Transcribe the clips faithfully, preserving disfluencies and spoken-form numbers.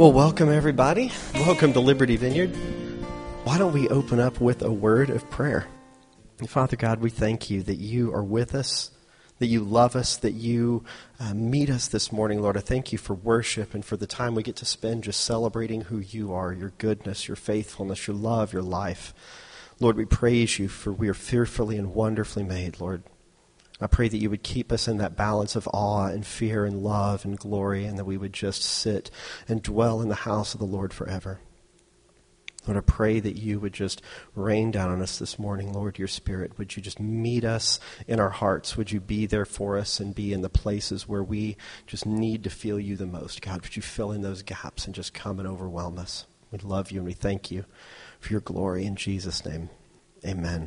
Well, welcome everybody. Welcome to Liberty Vineyard. Why don't we open up with a word of prayer? And Father God, we thank you that you are with us, that you love us, that you uh, meet us this morning, Lord. I thank you for worship and for the time we get to spend just celebrating who you are, your goodness, your faithfulness, your love, your life. Lord, we praise you for we are fearfully and wonderfully made, Lord. I pray that you would keep us in that balance of awe and fear and love and glory, and that we would just sit and dwell in the house of the Lord forever. Lord, I pray that you would just rain down on us this morning, Lord, your Spirit. Would you just meet us in our hearts? Would you be there for us and be in the places where we just need to feel you the most? God, would you fill in those gaps and just come and overwhelm us? We love you and we thank you for your glory. In Jesus' name, amen.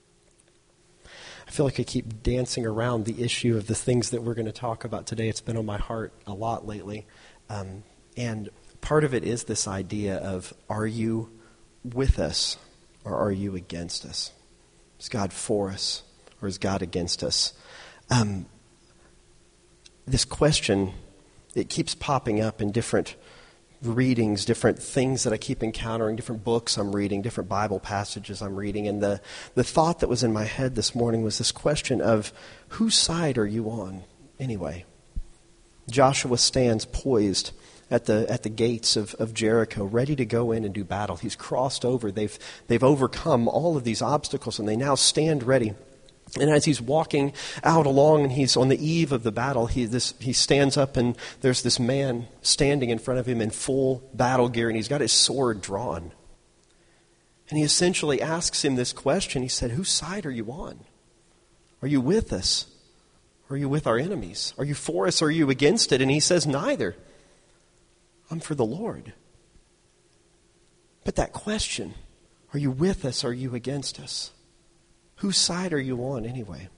I feel like I keep dancing around the issue of the things that we're going to talk about today. It's been on my heart a lot lately. Um, and part of it is this idea of, are you with us or are you against us? Is God for us or is God against us? Um, this question, it keeps popping up in different readings, different things that I keep encountering, different books I'm reading, different Bible passages I'm reading. And the, the thought that was in my head this morning was this question of, whose side are you on anyway? Joshua stands poised at the at the gates of, of Jericho, ready to go in and do battle. He's crossed over. They've they've overcome all of these obstacles, and they now stand ready. And as he's walking out along and he's on the eve of the battle, he this he stands up and there's this man standing in front of him in full battle gear, and he's got his sword drawn. And he essentially asks him this question. He said, whose side are you on? Are you with us? Or are you with our enemies? Are you for us or are you against it? And he says, neither. I'm for the Lord. But that question, are you with us or are you against us? Whose side are you on anyway?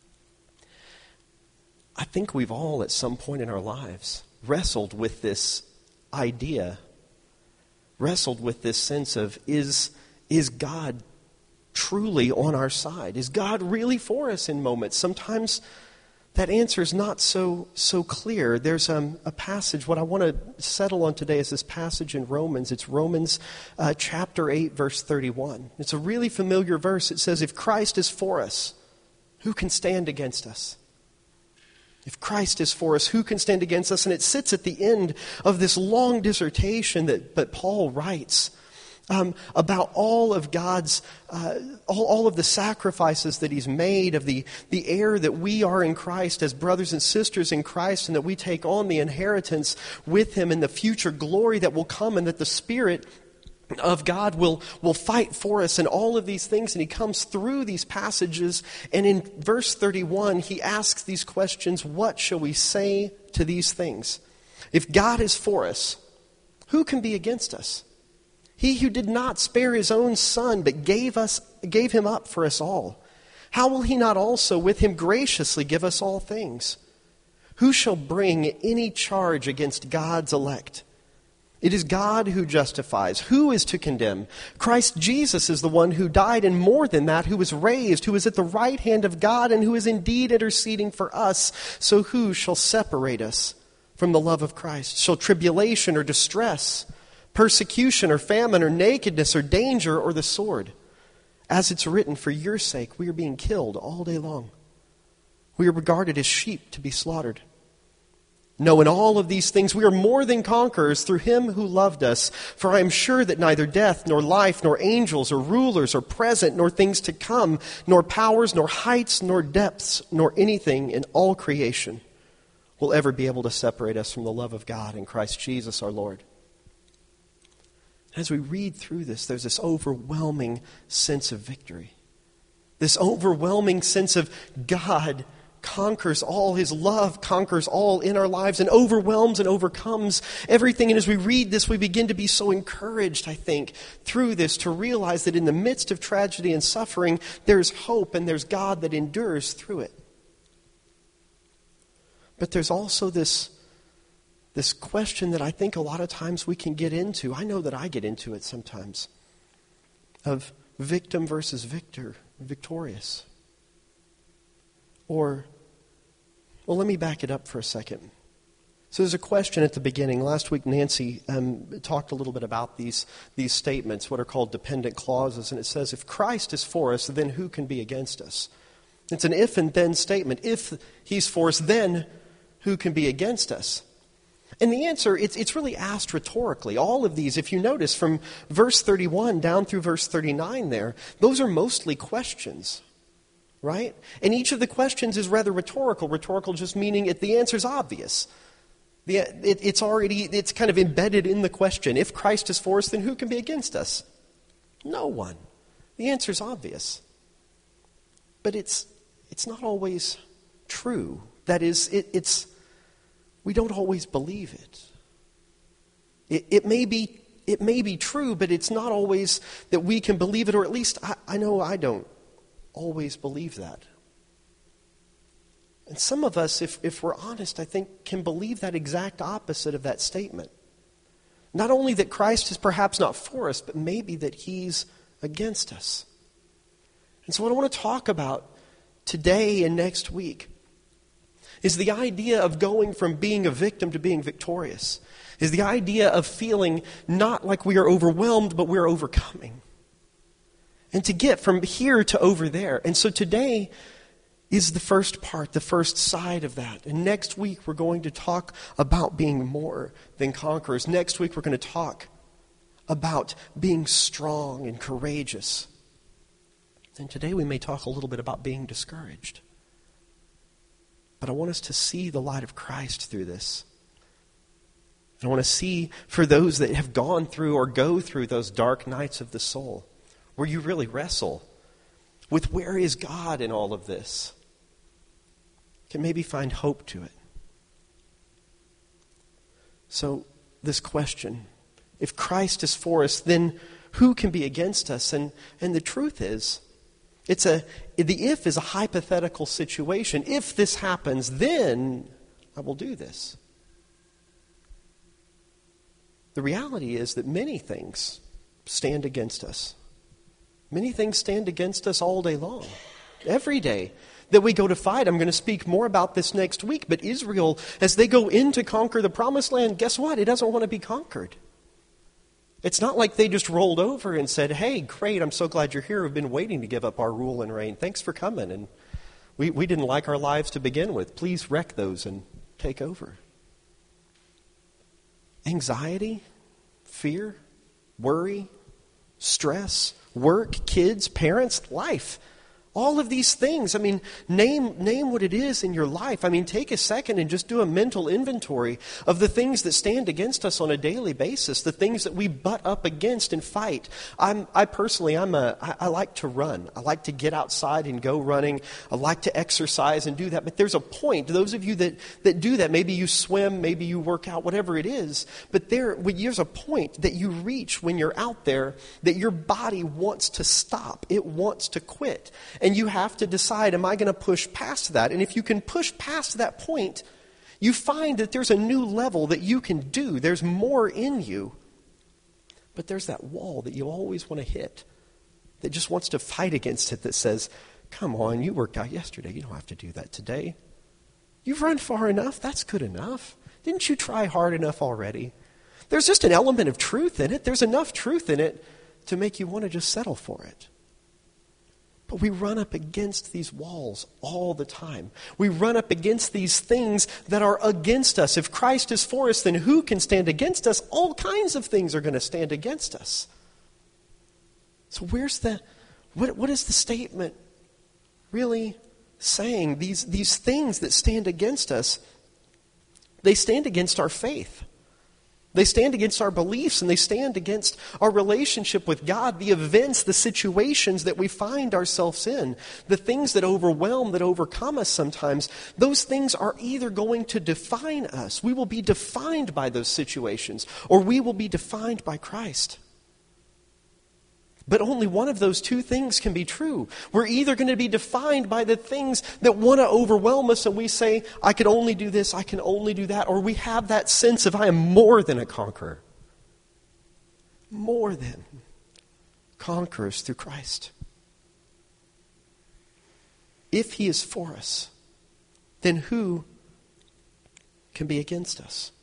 I think we've all at some point in our lives wrestled with this idea, wrestled with this sense of, is, is God truly on our side? Is God really for us in moments? Sometimes that answer is not so so clear. There's um, a passage, what I want to settle on today is this passage in Romans. It's Romans uh, chapter eight, verse thirty-one. It's a really familiar verse. It says, if Christ is for us, who can stand against us? If Christ is for us, who can stand against us? And it sits at the end of this long dissertation that, that Paul writes Um, about all of God's, uh, all, all of the sacrifices that he's made, of the, the heir that we are in Christ as brothers and sisters in Christ, and that we take on the inheritance with him and the future glory that will come, and that the Spirit of God will, will fight for us and all of these things. And he comes through these passages, and in verse thirty-one, he asks these questions, what shall we say to these things? If God is for us, who can be against us? He who did not spare his own son, but gave us, gave him up for us all, how will he not also with him graciously give us all things? Who shall bring any charge against God's elect? It is God who justifies. Who is to condemn? Christ Jesus is the one who died, and more than that, who was raised, who is at the right hand of God, and who is indeed interceding for us. So who shall separate us from the love of Christ? Shall tribulation or distress, persecution or famine or nakedness or danger or the sword? As it's written, for your sake we are being killed all day long. We are regarded as sheep to be slaughtered. No, in all of these things we are more than conquerors through him who loved us. For I am sure that neither death, nor life, nor angels, or rulers, or present, nor things to come, nor powers, nor heights, nor depths, nor anything in all creation will ever be able to separate us from the love of God in Christ Jesus our Lord. As we read through this, there's this overwhelming sense of victory. This overwhelming sense of God conquers all. His love conquers all in our lives and overwhelms and overcomes everything. And as we read this, we begin to be so encouraged, I think, through this to realize that in the midst of tragedy and suffering, there's hope and there's God that endures through it. But there's also this This question that I think a lot of times we can get into. I know that I get into it sometimes. Of victim versus victor, victorious. Or, well, let me back it up for a second. So there's a question at the beginning. Last week, Nancy um, talked a little bit about these, these statements, what are called dependent clauses. And it says, if Christ is for us, then who can be against us? It's an if and then statement. If he's for us, then who can be against us? And the answer, it's, it's really asked rhetorically. All of these, if you notice, from verse thirty-one down through verse thirty-nine there, those are mostly questions, right? And each of the questions is rather rhetorical. Rhetorical just meaning it, the answer's obvious. The, it, it's already, it's kind of embedded in the question. If Christ is for us, then who can be against us? No one. The answer's obvious. But it's, it's not always true. That is, it, it's, we don't always believe it. It, it may be, it may be true, but it's not always that we can believe it, or at least I, I know I don't always believe that. And some of us, if, if we're honest, I think can believe that exact opposite of that statement. Not only that Christ is perhaps not for us, but maybe that he's against us. And so what I want to talk about today and next week is the idea of going from being a victim to being victorious. Is the idea of feeling not like we are overwhelmed, but we're overcoming. And to get from here to over there. And so today is the first part, the first side of that. And next week we're going to talk about being more than conquerors. Next week we're going to talk about being strong and courageous. And today we may talk a little bit about being discouraged. But I want us to see the light of Christ through this. I want to see for those that have gone through or go through those dark nights of the soul, where you really wrestle with where is God in all of this, can maybe find hope to it. So this question, if Christ is for us, then who can be against us? And, and the truth is, it's a the if is a hypothetical situation. If this happens, then I will do this. The reality is that many things stand against us. Many things stand against us all day long. Every day that we go to fight. I'm going to speak more about this next week. But Israel, as they go in to conquer the promised land, guess what? It doesn't want to be conquered. It's not like they just rolled over and said, hey, great, I'm so glad you're here. We've been waiting to give up our rule and reign. Thanks for coming. And we, we didn't like our lives to begin with. Please wreck those and take over. Anxiety, fear, worry, stress, work, kids, parents, life. All of these things. I mean, name name what it is in your life. I mean, take a second and just do a mental inventory of the things that stand against us on a daily basis, the things that we butt up against and fight. I'm, I personally, I'm a, I, I like to run. I like to get outside and go running. I like to exercise and do that. But there's a point. Those of you that, that do that, maybe you swim, maybe you work out, whatever it is. But there, there's a point that you reach when you're out there that your body wants to stop. It wants to quit. And you have to decide, am I going to push past that? And if you can push past that point, you find that there's a new level that you can do. There's more in you. But there's that wall that you always want to hit, that just wants to fight against it, that says, come on, you worked out yesterday. You don't have to do that today. You've run far enough. That's good enough. Didn't you try hard enough already? There's just an element of truth in it. There's enough truth in it to make you want to just settle for it. But we run up against these walls all the time. We run up against these things that are against us. If Christ is for us, then who can stand against us? All kinds of things are going to stand against us. So where's the, what, what is the statement really saying? These, these things that stand against us, they stand against our faith. They stand against our beliefs, and they stand against our relationship with God, the events, the situations that we find ourselves in, the things that overwhelm, that overcome us sometimes. Those things are either going to define us. We will be defined by those situations, or we will be defined by Christ. But only one of those two things can be true. We're either going to be defined by the things that want to overwhelm us, and we say, I can only do this, I can only do that, or we have that sense of I am more than a conqueror. More than conquerors through Christ. If he is for us, then who can be against us?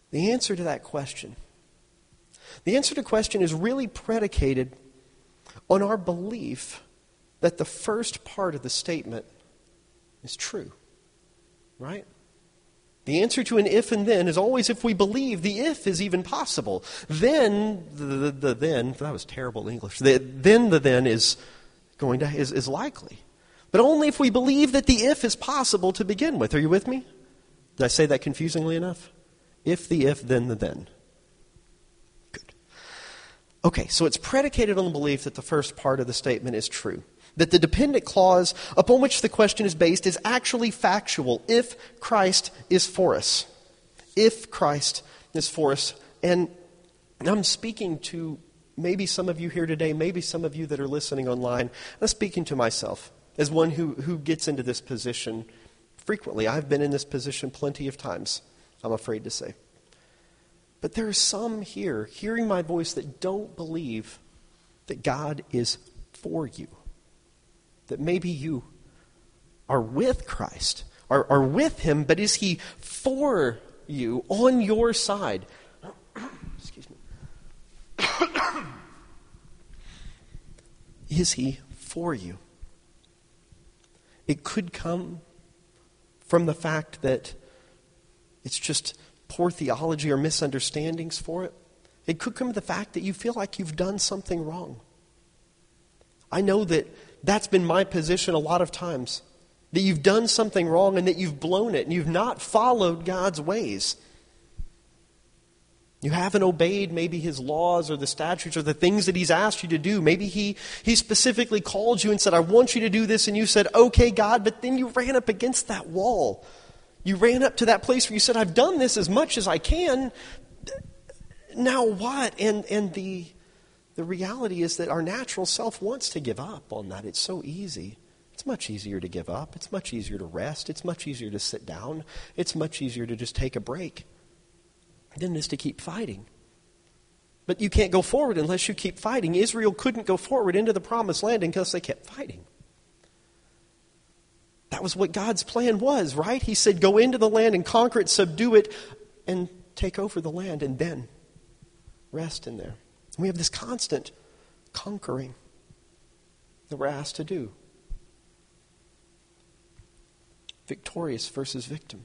The answer to that question, the answer to the question is really predicated on our belief that the first part of the statement is true, right? The answer to an if and then is always if we believe the if is even possible. Then, the, the, the then, that was terrible English, the, then the then is going to, is, is likely. But only if we believe that the if is possible to begin with. Are you with me? Did I say that confusingly enough? If the if, then the then. Good. Okay, so it's predicated on the belief that the first part of the statement is true. That the dependent clause upon which the question is based is actually factual. If Christ is for us. If Christ is for us. And I'm speaking to maybe some of you here today, maybe some of you that are listening online. I'm speaking to myself as one who, who gets into this position frequently. I've been in this position plenty of times, I'm afraid to say. But there are some here hearing my voice that don't believe that God is for you. That maybe you are with Christ, are, are with Him, but is He for you, on your side? Excuse me. Is He for you? It could come from the fact that it's just poor theology or misunderstandings for it. It could come from the fact that you feel like you've done something wrong. I know that that's been my position a lot of times. That you've done something wrong and that you've blown it and you've not followed God's ways. You haven't obeyed maybe His laws or the statutes or the things that He's asked you to do. Maybe He, he specifically called you and said, I want you to do this. And you said, okay, God, but then you ran up against that wall. You ran up to that place where you said, I've done this as much as I can. Now what? And, and the... The reality is that our natural self wants to give up on that. It's so easy. It's much easier to give up. It's much easier to rest. It's much easier to sit down. It's much easier to just take a break than it is to keep fighting. But you can't go forward unless you keep fighting. Israel couldn't go forward into the promised land unless they kept fighting. That was what God's plan was, right? He said, go into the land and conquer it, subdue it, and take over the land, and then rest in there. We have this constant conquering that we're asked to do. Victorious versus victim.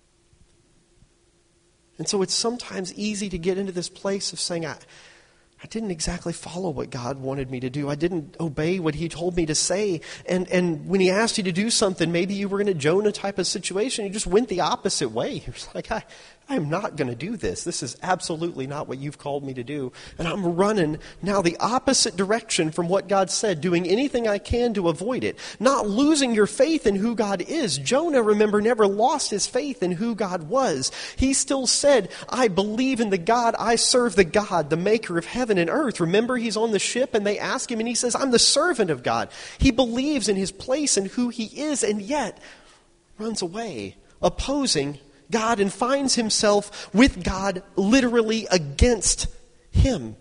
And so it's sometimes easy to get into this place of saying, I, I didn't exactly follow what God wanted me to do. I didn't obey what He told me to say. And, and when He asked you to do something, maybe you were in a Jonah type of situation. You just went the opposite way. You're like, I, I am not going to do this. This is absolutely not what you've called me to do. And I'm running now the opposite direction from what God said, doing anything I can to avoid it. Not losing your faith in who God is. Jonah, remember, never lost his faith in who God was. He still said, I believe in the God, I serve the God, the maker of heaven and earth. Remember, he's on the ship and they ask him and he says, I'm the servant of God. He believes in his place and who he is, and yet runs away, opposing God, and finds himself with God literally against him.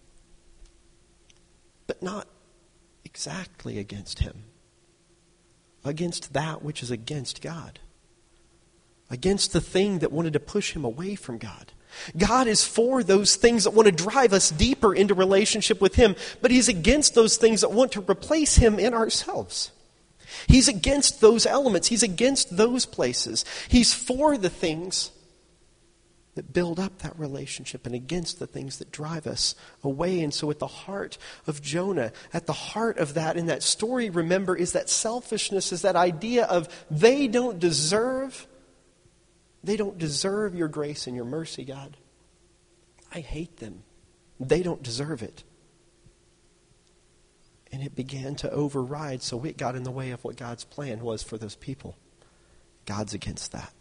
But not exactly against him. Against that which is against God. Against the thing that wanted to push him away from God. God is for those things that want to drive us deeper into relationship with Him, but He's against those things that want to replace Him in ourselves. He's against those elements. He's against those places. He's for the things that build up that relationship and against the things that drive us away. And so at the heart of Jonah, at the heart of that, in that story, remember, is that selfishness, is that idea of they don't deserve They don't deserve your grace and your mercy, God. I hate them. They don't deserve it. And it began to override, so it got in the way of what God's plan was for those people. God's against that.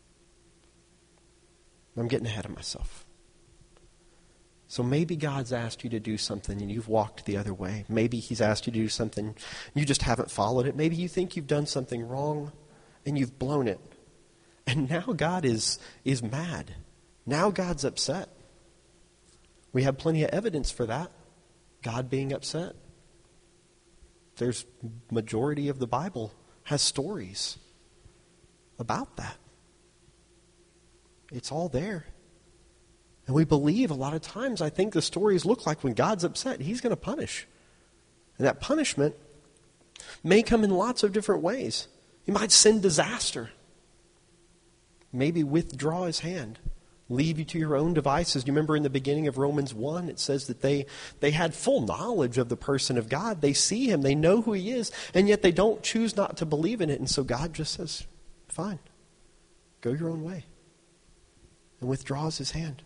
I'm getting ahead of myself. So maybe God's asked you to do something and you've walked the other way. Maybe He's asked you to do something, you just haven't followed it. Maybe you think you've done something wrong and you've blown it. And now God is, is mad. Now God's upset. We have plenty of evidence for that. God being upset. There's majority of the Bible has stories about that. It's all there. And we believe a lot of times, I think the stories look like when God's upset, he's going to punish. And that punishment may come in lots of different ways. He might send disaster. Maybe withdraw his hand. Leave you to your own devices. You remember in the beginning of Romans one, it says that they, they had full knowledge of the person of God. They see him. They know who he is. And yet they don't choose not to believe in it. And so God just says, fine, go your own way. And withdraws his hand.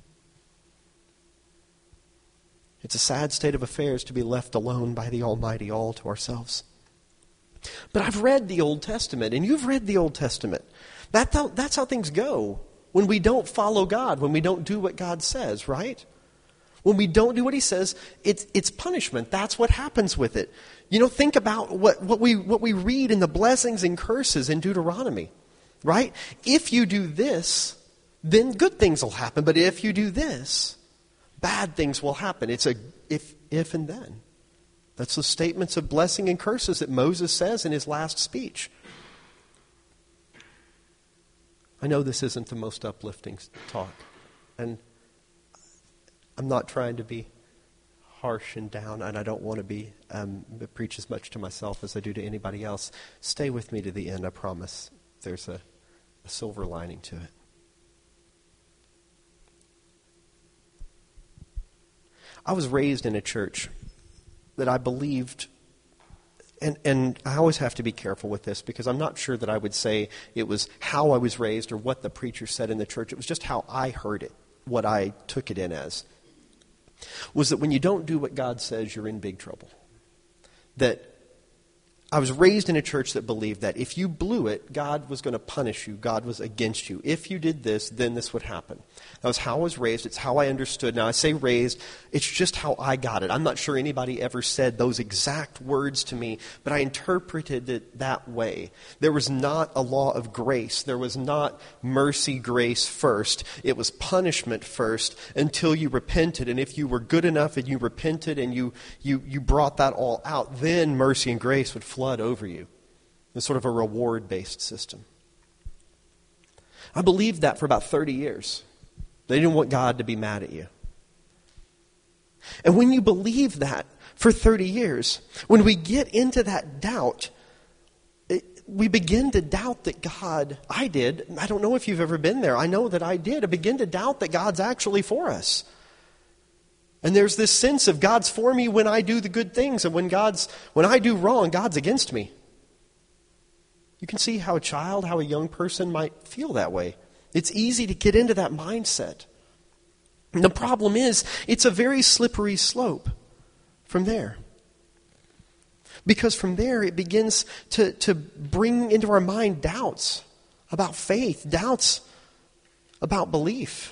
It's a sad state of affairs to be left alone by the Almighty all to ourselves. But I've read the Old Testament, and you've read the Old Testament. That, that's how things go when we don't follow God, when we don't do what God says, right? When we don't do what he says, it's, it's punishment. That's what happens with it. You know, think about what, what, we, what we read in the blessings and curses in Deuteronomy, right? If you do this, then good things will happen. But if you do this, bad things will happen. It's a if, if, and then. That's the statements of blessing and curses that Moses says in his last speech. I know this isn't the most uplifting talk. And I'm not trying to be harsh and down, and I don't want to be um, preach as much to myself as I do to anybody else. Stay with me to the end, I promise. There's a, a silver lining to it. I was raised in a church that I believed, and, and I always have to be careful with this because I'm not sure that I would say it was how I was raised or what the preacher said in the church. It was just how I heard it, what I took it in as. Was that when you don't do what God says, you're in big trouble. That I was raised in a church that believed that if you blew it, God was going to punish you. God was against you. If you did this, then this would happen. That was how I was raised. It's how I understood. Now, I say raised, it's just how I got it. I'm not sure anybody ever said those exact words to me, but I interpreted it that way. There was not a law of grace. There was not mercy, grace first. It was punishment first until you repented. And if you were good enough and you repented and you, you, you brought that all out, then mercy and grace would flood over you. It's sort of a reward-based system. I believed that for about thirty years. They didn't want God to be mad at you. And when you believe that for thirty years, when we get into that doubt, it, we begin to doubt that God, I did, I don't know if you've ever been there, I know that I did, I begin to doubt that God's actually for us. And there's this sense of God's for me when I do the good things, and when God's when I do wrong, God's against me. You can see how a child, how a young person might feel that way. It's easy to get into that mindset. And the problem is, it's a very slippery slope from there. Because from there, it begins to, to bring into our mind doubts about faith, doubts about belief.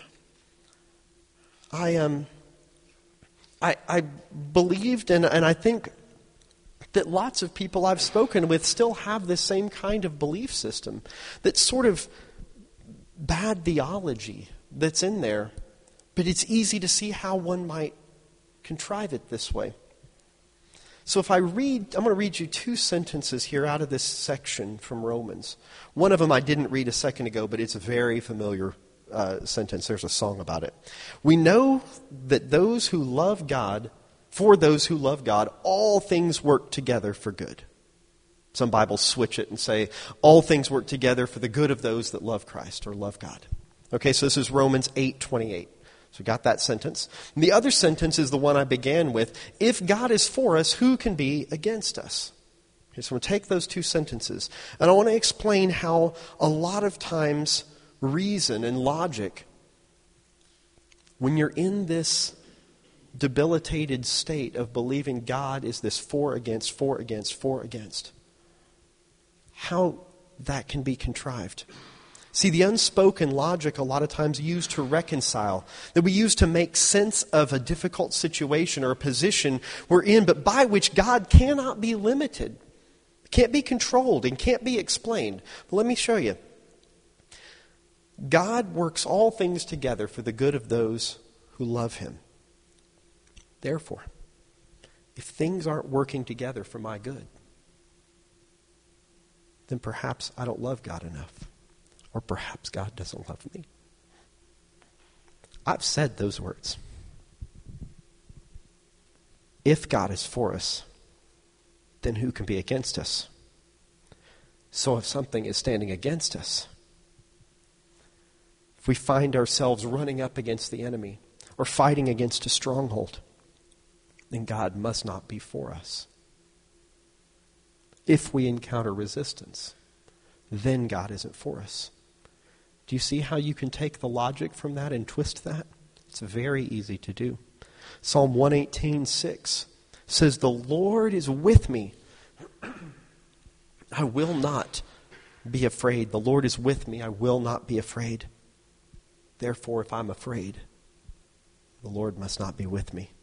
I um, I, I believed, and, and I think that lots of people I've spoken with still have this same kind of belief system, that sort of bad theology that's in there, but it's easy to see how one might contrive it this way. So if I read, I'm going to read you two sentences here out of this section from Romans. One of them I didn't read a second ago, but it's a very familiar uh, sentence. There's a song about it. We know that those who love God, for those who love God, all things work together for good. Some Bibles switch it and say, all things work together for the good of those that love Christ or love God. Okay, so this is Romans eight twenty-eight. So we got that sentence. And the other sentence is the one I began with. If God is for us, who can be against us? Okay, so I'm going to take those two sentences. And I want to explain how a lot of times reason and logic, when you're in this debilitated state of believing God is this for against, for against, for against, how that can be contrived. See, the unspoken logic a lot of times used to reconcile, that we use to make sense of a difficult situation or a position we're in, but by which God cannot be limited, can't be controlled, and can't be explained. But let me show you. God works all things together for the good of those who love Him. Therefore, if things aren't working together for my good, then perhaps I don't love God enough. Or perhaps God doesn't love me. I've said those words. If God is for us, then who can be against us? So if something is standing against us, if we find ourselves running up against the enemy or fighting against a stronghold, then God must not be for us. If we encounter resistance, then God isn't for us. Do you see how you can take the logic from that and twist that? It's very easy to do. Psalm one eighteen, six says, "The Lord is with me. I will not be afraid. The Lord is with me. I will not be afraid. Therefore, if I'm afraid, the Lord must not be with me."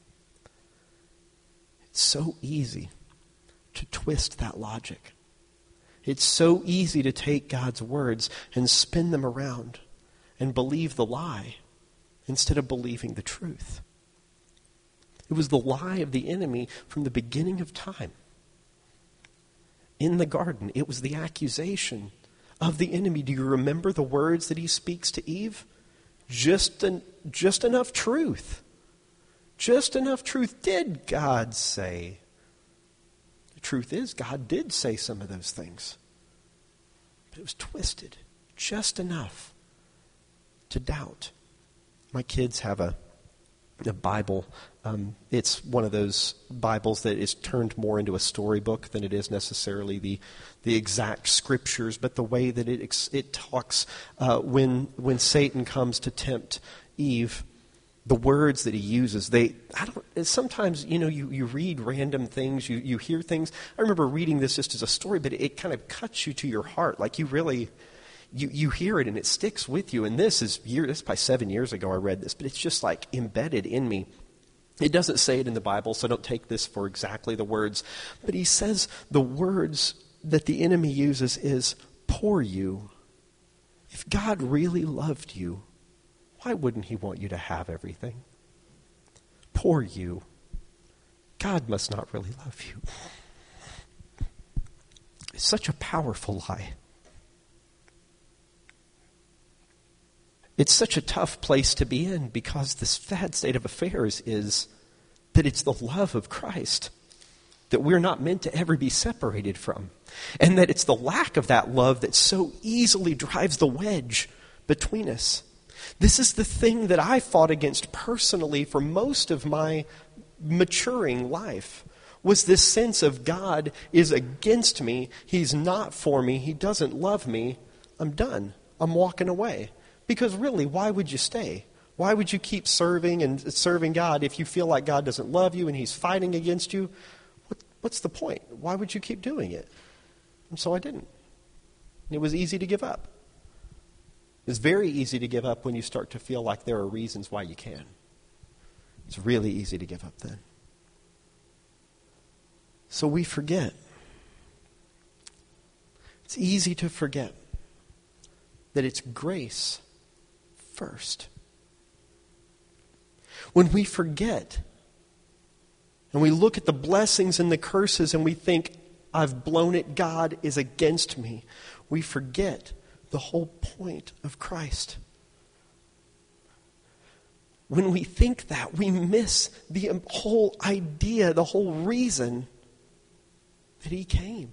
It's so easy to twist that logic. It's so easy to take God's words and spin them around and believe the lie instead of believing the truth. It was the lie of the enemy from the beginning of time. In the garden, it was the accusation of the enemy. Do you remember the words that he speaks to Eve? Just, an, just enough truth. Just enough truth. Did God say? The truth is, God did say some of those things. But it was twisted. Just enough to doubt. My kids have a, a Bible. Um, it's one of those Bibles that is turned more into a storybook than it is necessarily the the exact scriptures, but the way that it it talks uh, when when Satan comes to tempt Eve, the words that he uses, they I don't. Sometimes you know you, you read random things, you you hear things. I remember reading this just as a story, but it, it kind of cuts you to your heart, like you really. You you hear it and it sticks with you. And this is year. This is probably seven years ago I read this, but it's just like embedded in me. It doesn't say it in the Bible, so don't take this for exactly the words. But he says the words that the enemy uses is, "Poor you." If God really loved you, why wouldn't he want you to have everything? Poor you. God must not really love you. It's such a powerful lie. It's such a tough place to be in because the sad state of affairs is that it's the love of Christ that we're not meant to ever be separated from. And that it's the lack of that love that so easily drives the wedge between us. This is the thing that I fought against personally for most of my maturing life, was this sense of God is against me, he's not for me, he doesn't love me, I'm done, I'm walking away. Because really, why would you stay? Why would you keep serving and serving God if you feel like God doesn't love you and he's fighting against you? What, what's the point? Why would you keep doing it? And so I didn't. It was easy to give up. It's very easy to give up when you start to feel like there are reasons why you can. It's really easy to give up then. So we forget. It's easy to forget that it's grace first. When we forget and we look at the blessings and the curses and we think, I've blown it, God is against me, we forget the whole point of Christ. When we think that, we miss the whole idea, the whole reason that he came.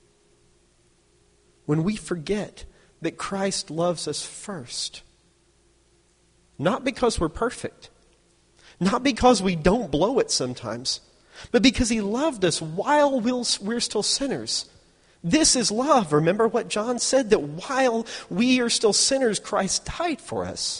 When we forget that Christ loves us first, not because we're perfect, not because we don't blow it sometimes, but because he loved us while we're still sinners. This is love. Remember what John said, that while we are still sinners, Christ died for us.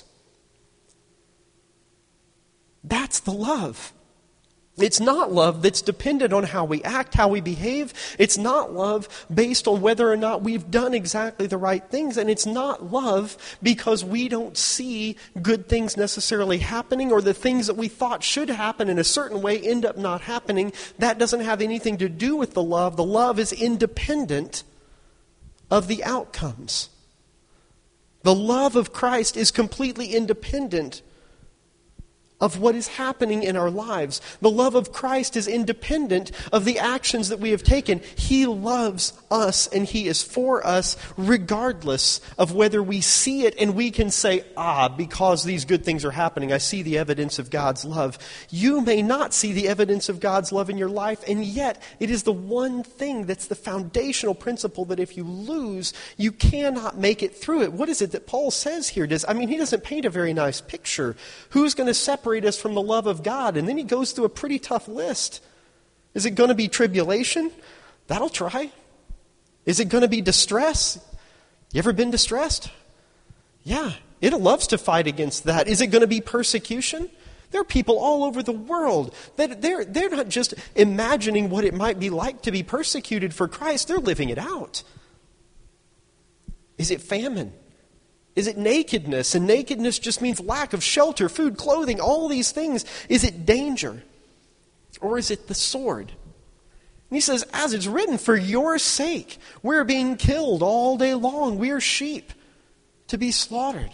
That's the love. It's not love that's dependent on how we act, how we behave. It's not love based on whether or not we've done exactly the right things. And it's not love because we don't see good things necessarily happening, or the things that we thought should happen in a certain way end up not happening. That doesn't have anything to do with the love. The love is independent of the outcomes. The love of Christ is completely independent of what is happening in our lives. The love of Christ is independent of the actions that we have taken. He loves us and He is for us regardless of whether we see it and we can say, ah, because these good things are happening, I see the evidence of God's love. You may not see the evidence of God's love in your life, and yet it is the one thing that's the foundational principle that if you lose, you cannot make it through it. What is it that Paul says here? Does I mean, he doesn't paint a very nice picture. Who's going to separate us from the love of God? And then he goes through a pretty tough list. Is it going to be tribulation? That'll try. Is it going to be distress? You ever been distressed? Yeah, it loves to fight against that. Is it going to be persecution? There are people all over the world that they're, they're not just imagining what it might be like to be persecuted for Christ. They're living it out. Is it famine? Is it nakedness? And nakedness just means lack of shelter, food, clothing, all these things. Is it danger? Or is it the sword? And he says, as it's written, for your sake, we're being killed all day long. We're sheep to be slaughtered.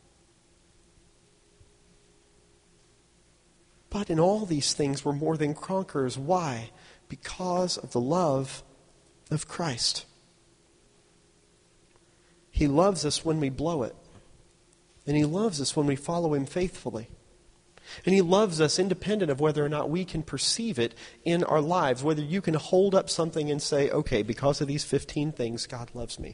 But in all these things, we're more than conquerors. Why? Because of the love of Christ. He loves us when we blow it. And He loves us when we follow Him faithfully. And He loves us independent of whether or not we can perceive it in our lives. Whether you can hold up something and say, okay, because of these fifteen things, God loves me.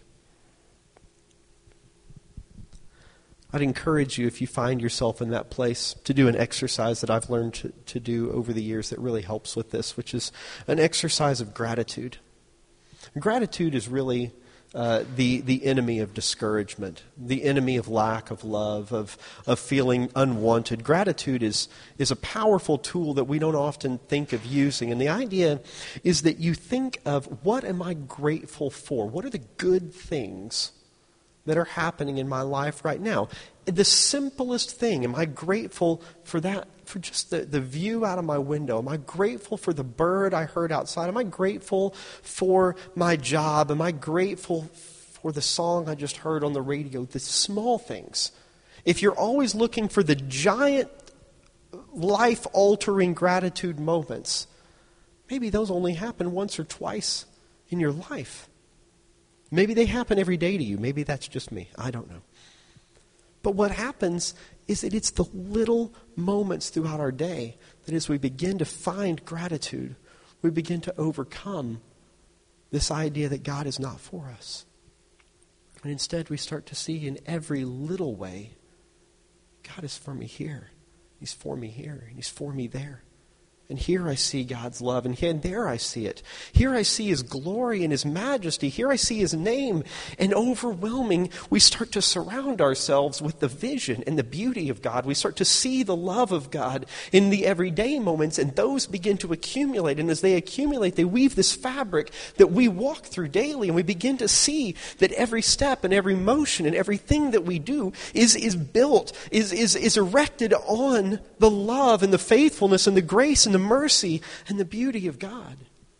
I'd encourage you, if you find yourself in that place, to do an exercise that I've learned to, to do over the years that really helps with this, which is an exercise of gratitude. Gratitude is really Uh, the, the enemy of discouragement, the enemy of lack of love, of, of feeling unwanted. Gratitude is, is a powerful tool that we don't often think of using. And the idea is that you think of, what am I grateful for? What are the good things that are happening in my life right now? The simplest thing, am I grateful for that, for just the, the view out of my window? Am I grateful for the bird I heard outside? Am I grateful for my job? Am I grateful for the song I just heard on the radio? The small things. If you're always looking for the giant, life-altering gratitude moments, maybe those only happen once or twice in your life. Maybe they happen every day to you. Maybe that's just me. I don't know. But what happens is that it's the little moments throughout our day that as we begin to find gratitude, we begin to overcome this idea that God is not for us. And instead we start to see in every little way, God is for me here. He's for me here. And He's for me there. And here I see God's love, and here and there I see it. Here I see His glory and His majesty. Here I see His name. And overwhelming, we start to surround ourselves with the vision and the beauty of God. We start to see the love of God in the everyday moments, and those begin to accumulate. And as they accumulate, they weave this fabric that we walk through daily, and we begin to see that every step and every motion and everything that we do is, is built, is, is, is erected on the love and the faithfulness and the grace and the mercy and the beauty of God.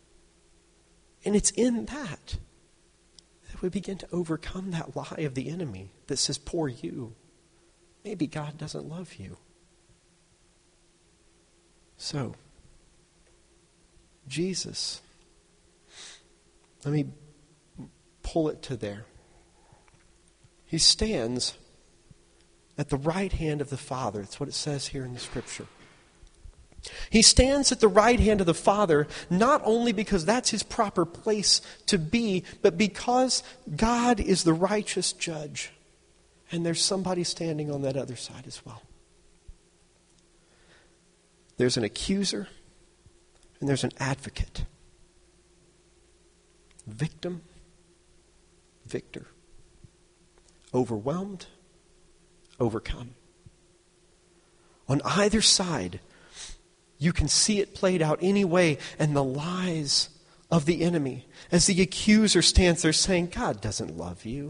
And it's in that that we begin to overcome that lie of the enemy that says, poor you. Maybe God doesn't love you. So, Jesus, let me pull it to there. He stands at the right hand of the Father. That's what it says here in the Scripture. He stands at the right hand of the Father, not only because that's His proper place to be, but because God is the righteous judge. And there's somebody standing on that other side as well. There's an accuser and there's an advocate. Victim, victor. Overwhelmed, overcome. On either side, you can see it played out any way, and the lies of the enemy. As the accuser stands there saying, God doesn't love you.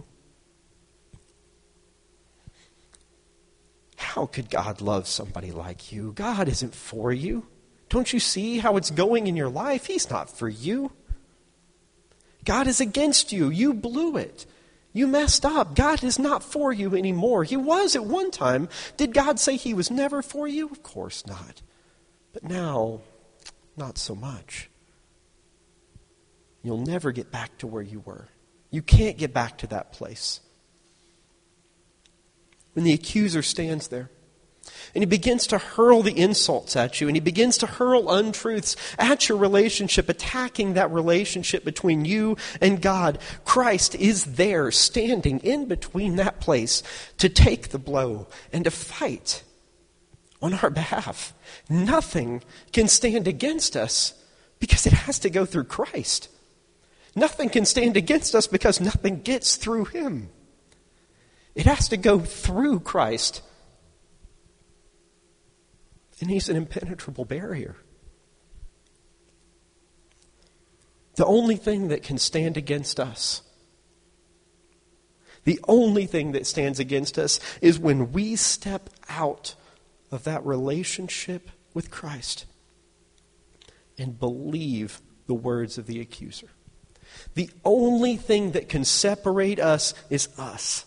How could God love somebody like you? God isn't for you. Don't you see how it's going in your life? He's not for you. God is against you. You blew it. You messed up. God is not for you anymore. He was at one time. Did God say he was never for you? Of course not. But now, not so much. You'll never get back to where you were. You can't get back to that place. When the accuser stands there, and he begins to hurl the insults at you, and he begins to hurl untruths at your relationship, attacking that relationship between you and God, Christ is there, standing in between that place to take the blow and to fight on our behalf. Nothing can stand against us because it has to go through Christ. Nothing can stand against us because nothing gets through him. It has to go through Christ. And he's an impenetrable barrier. The only thing that can stand against us, the only thing that stands against us is when we step out of that relationship with Christ and believe the words of the accuser. The only thing that can separate us is us.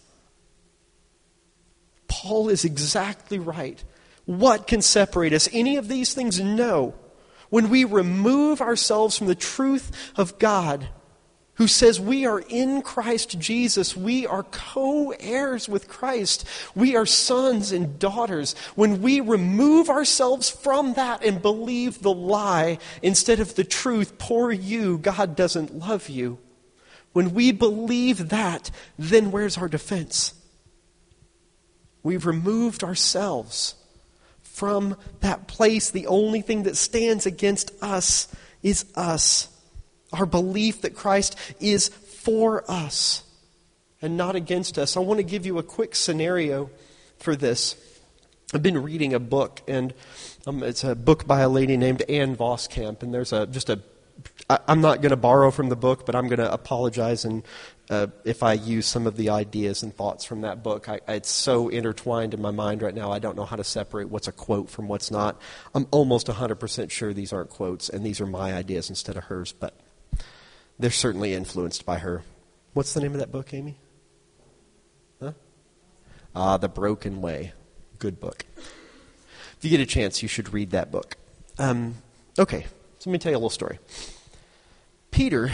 Paul is exactly right. What can separate us? Any of these things? No. When we remove ourselves from the truth of God, who says we are in Christ Jesus, we are co-heirs with Christ, we are sons and daughters. When we remove ourselves from that and believe the lie instead of the truth, poor you, God doesn't love you. When we believe that, then where's our defense? We've removed ourselves from that place. The only thing that stands against us is us. Our belief that Christ is for us and not against us. I want to give you a quick scenario for this. I've been reading a book, and um, it's a book by a lady named Ann Voskamp, and there's a just a I, I'm not going to borrow from the book, but I'm going to apologize and uh, if I use some of the ideas and thoughts from that book. I, it's so intertwined in my mind right now, I don't know how to separate what's a quote from what's not. I'm almost one hundred percent sure these aren't quotes, and these are my ideas instead of hers, but they're certainly influenced by her. What's the name of that book, Amy? Huh? Ah, The Broken Way. Good book. If you get a chance, you should read that book. Um, okay, so let me tell you a little story. Peter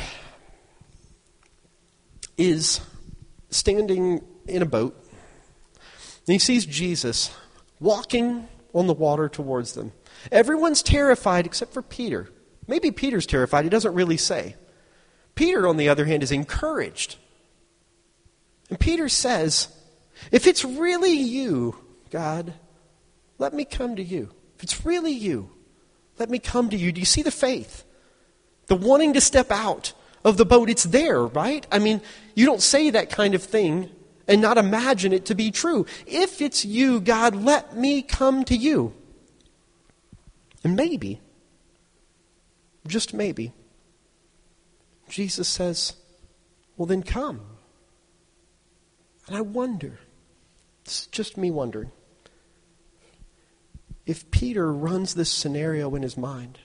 is standing in a boat, and he sees Jesus walking on the water towards them. Everyone's terrified except for Peter. Maybe Peter's terrified. He doesn't really say. Peter, on the other hand, is encouraged. And Peter says, if it's really you, God, let me come to you. If it's really you, let me come to you. Do you see the faith? The wanting to step out of the boat, it's there, right? I mean, you don't say that kind of thing and not imagine it to be true. If it's you, God, let me come to you. And maybe, just maybe, Jesus says, well, then come. And I wonder, this is just me wondering, if Peter runs this scenario in his mind.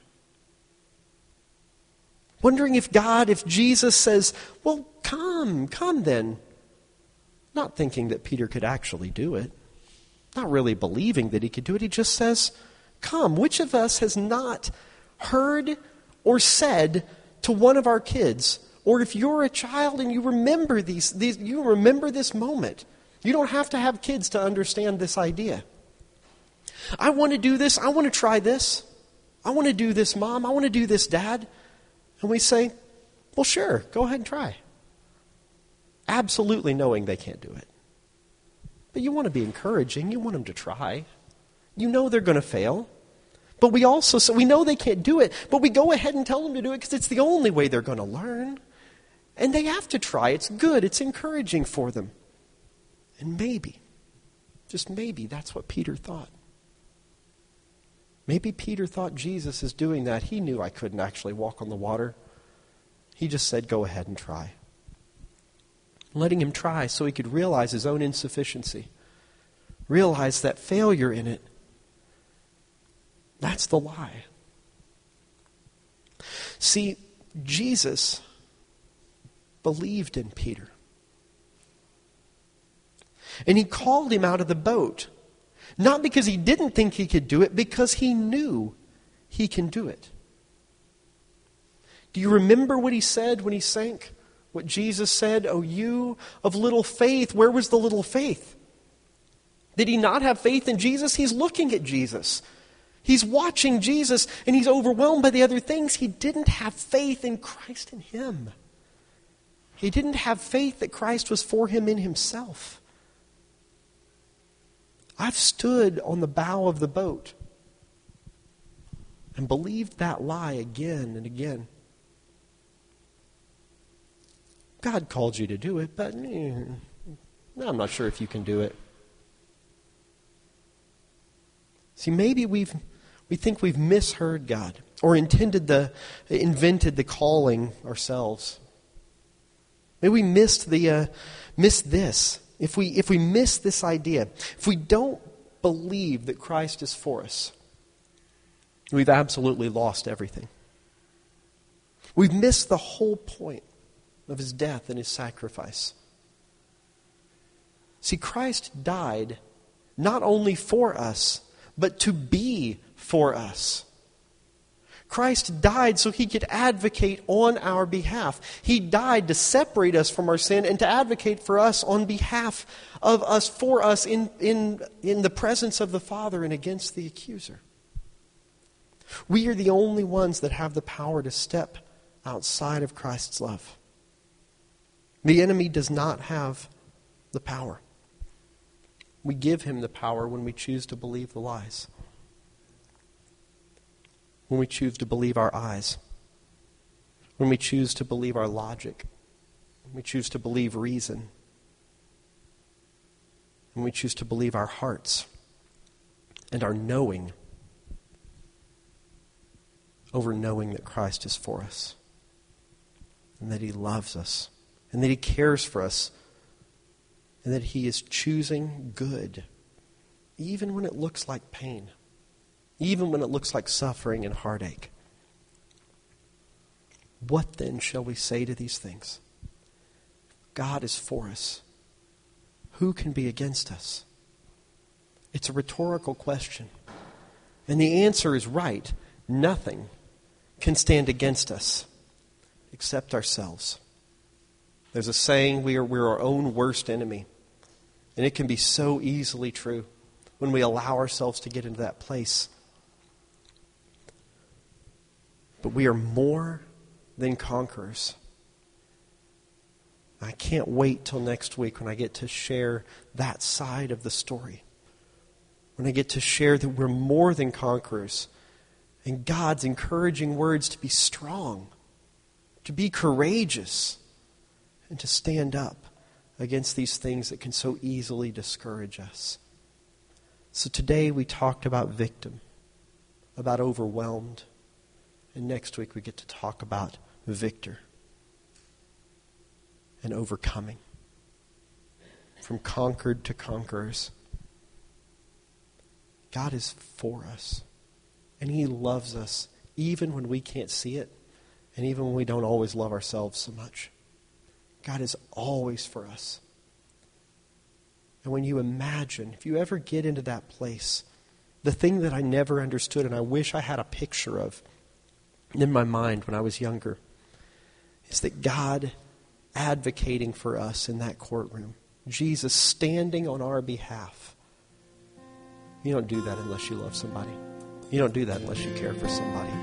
Wondering if God, if Jesus says, well, come, come then. Not thinking that Peter could actually do it. Not really believing that he could do it. He just says, come. Which of us has not heard or said to one of our kids, or if you're a child and you remember these, these, you remember this moment. You don't have to have kids to understand this idea. I want to do this. I want to try this. I want to do this, Mom. I want to do this, Dad. And we say, well, sure, go ahead and try. Absolutely knowing they can't do it. But you want to be encouraging. You want them to try. You know they're going to fail. But we also, so we know they can't do it, but we go ahead and tell them to do it because it's the only way they're going to learn. And they have to try. It's good. It's encouraging for them. And maybe, just maybe, that's what Peter thought. Maybe Peter thought Jesus is doing that. He knew I couldn't actually walk on the water. He just said, go ahead and try. Letting him try so he could realize his own insufficiency. Realize that failure in it. That's the lie. See, Jesus believed in Peter. And he called him out of the boat. Not because he didn't think he could do it, because he knew he can do it. Do you remember what he said when he sank? What Jesus said, "Oh, you of little faith." Where was the little faith? Did he not have faith in Jesus? He's looking at Jesus. He's watching Jesus, and he's overwhelmed by the other things. He didn't have faith in Christ in him. He didn't have faith that Christ was for him in himself. I've stood on the bow of the boat and believed that lie again and again. God called you to do it, but eh, I'm not sure if you can do it. See, maybe we've we think we've misheard God or intended the invented the calling ourselves. Maybe we missed the uh, missed this. If we if we miss this idea, if we don't believe that Christ is for us, we've absolutely lost everything. We've missed the whole point of his death and his sacrifice. See, Christ died not only for us, but to be for us. Christ died so he could advocate on our behalf. He died to separate us from our sin and to advocate for us on behalf of us, for us, in, in, in the presence of the Father and against the accuser. We are the only ones that have the power to step outside of Christ's love. The enemy does not have the power. We give him the power when we choose to believe the lies. When we choose to believe our eyes. When we choose to believe our logic. When we choose to believe reason. When we choose to believe our hearts and our knowing over knowing that Christ is for us and that he loves us and that he cares for us and that he is choosing good even when it looks like pain, even when it looks like suffering and heartache. What then shall we say to these things? God is for us. Who can be against us? It's a rhetorical question. And the answer is right. Nothing can stand against us except ourselves. There's a saying, we are, we're our own worst enemy. And it can be so easily true when we allow ourselves to get into that place. But we are more than conquerors. I can't wait till next week when I get to share that side of the story. When I get to share that we're more than conquerors. And God's encouraging words to be strong, to be courageous, and to stand up against these things that can so easily discourage us. So today we talked about victim, about overwhelmed, and next week we get to talk about victor and overcoming, from conquered to conquerors. God is for us, and he loves us even when we can't see it, and even when we don't always love ourselves so much. God is always for us. And when you imagine, if you ever get into that place, the thing that I never understood and I wish I had a picture of in my mind when I was younger, is that God advocating for us in that courtroom. Jesus standing on our behalf. You don't do that unless you love somebody. You don't do that unless you care for somebody.